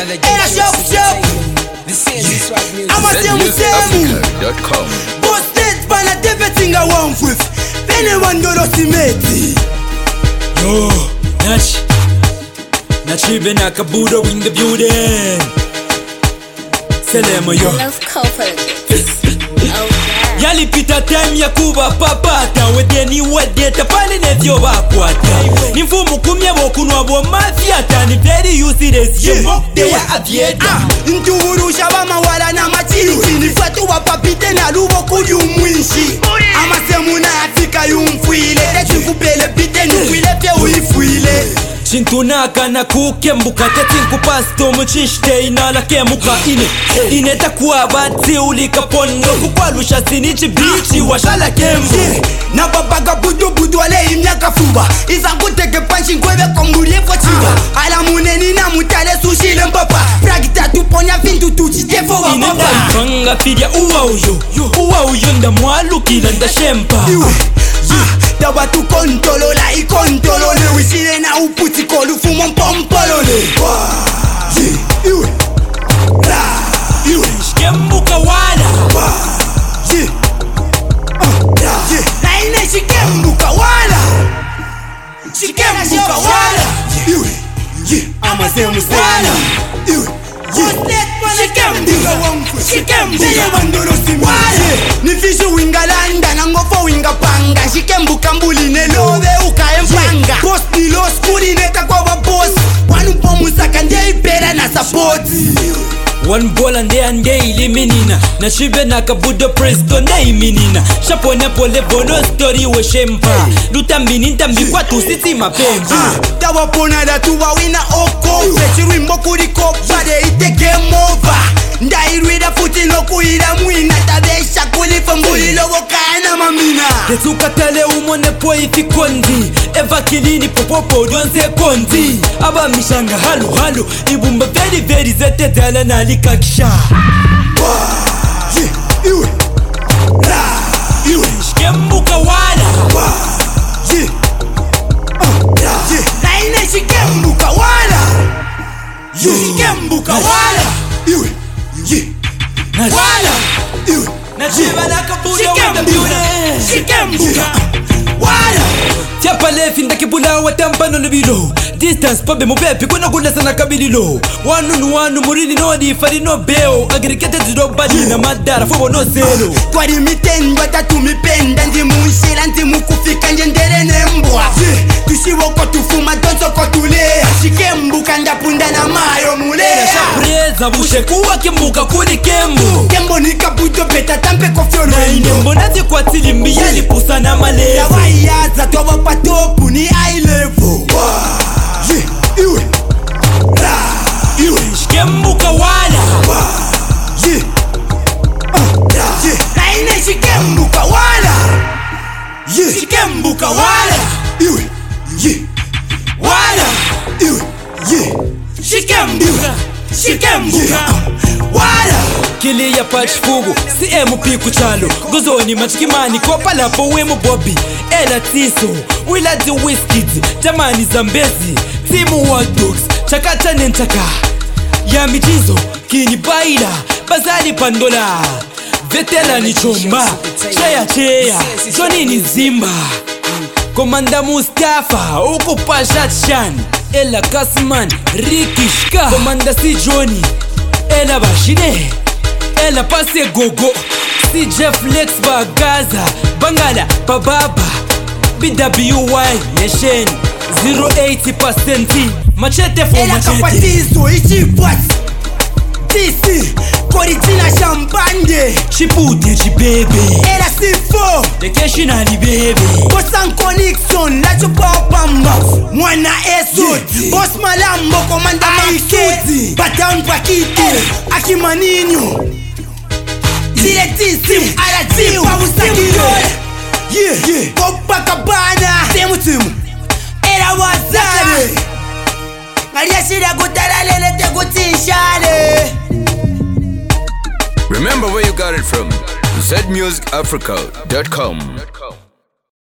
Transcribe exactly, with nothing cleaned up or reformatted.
Era shop shop. I'm a same same. Posted by a everything I want with. Anyone go to see me. Yo, Nach. Nachi Benakabudo in the building. Selema yo. I love couple. Yali pita time ya kuba papata wedeni wedeta pale nevyo bakwata nimfumu kumye bokunwa bo mafiata ni very useless yemo de ya avieta Ntuburusha bamawala na machiri nifatu wapapite na lubo kuyu mwinshi amasemu na afika yumfuile tekufupele pite nufuile pye uifuile Chintunaka na kukembuka tetinku pasto mchishte inala kemuka ine ine takuwa bati ulika pondo kukwalusha sinichi bichi washala kembu na babaga budu budu wale imyaka fuba izakuteke panchi nkwebe komulie kwa chiba ala muneni na mutale sushile mpapa pragita tuponya vintu tuchitefo wa papa inenda ipanga fidia uwa uyo uwa uyo nda mwalukila nda shempa Dawa tu kontolola i kontolole Wishile na uputi kolu fumo mpompolole Iwe La Iwe Shikembuka wala Na ine shikembuka wala Shikembuka wala Iwe Ama semu wala Iwe Shikembuka wamfu Shikembuka wala Nifishu wingalanda na ngofo wingapanga Shikembuka mbuli nelobe uka empanga Boss nilo skuli neka kwa wabos Wanu pomusaka nje ipera na support One ball and day and day eliminina na shibe na kabudo presto na iminina Shapone pole bono story we shempa Luta mininta mbikwa tusiti mapembi Tawa pona da tuwa wina oko Fechiru imbo kuriko bade ite game over Ndairwida futi no kuira mwina Tabesha kulifa mbuli logo kana mamina Tetuka tale umone po ifi kondi Eva kilini popopo donse kondi Aba mishanga halu halu Ibumba very very zete dala na likakisha Iwe La Iwe Shikembuka wala Na ine shikembuka wala Shikembuka wala Iwe Wala Iwe Nachiba na kabudo wenda biune Shikembuka wala Tiapa lefi ndakibula watampano nabilo Distance pabe mubepi kuna kula sana kabililo Wanu nuwanu murini no di fari no beo Agirikete zido badi na madara fobo no selo Twari mitendwa tatu mipenda Ndi munshila ndi mukufika njendere nembwa Tushiwo kwa tufuma donso kwa tule Shikembuka ndapunda na mayo mule Shapreza bushe kuwa kembuka kuni kembu Kembo nikabudo beta tampe kofyo Na inembo nazi kwa tilimbi yali pusa na malevu Ya wayaza towa patopu ni high level Iwe La Iwe Shikembuka wala Na ine shikembuka wala Shikembuka wala Iwe Wala Iwe Shikembuka Shikembuka Wala Kili ya patch fugu si M P kuchalo Gozoni machikimani kopa lapo wemu Bobby Ela tiso Wila di Wizkid Tamani Zambezi Timu wa Dogs Chakata nentaka Ya michizo Kini baila Bazali Pandola Vetela ni chomba Chaya cheya Johnny ni Zimba Komanda Mustafa Uko Pashat Shan Ela Kasman Ricky Shka Komanda si Johnny Ela Bashine Ela Pase Gogo Si Jeff Lex Bagaza Bangala Bababa B W Y Nation zero eighty percent Machete for Ela machete kapatizo ichipwat Tisi Koritina Shambande Chipute chibebe Ela sifo Dekeshi bebe Bosanko Nixon Lacho Papa Mwana Esot Boss Malambo Komanda Maike Batown Pakiti Akimaninyo Zile tisi Ala tipa Usakiro Yeah yeah Copacabana Temu timu Ela wazare Maria shida kutala lele te kutishale Remember where you got it from. Z music africa dot com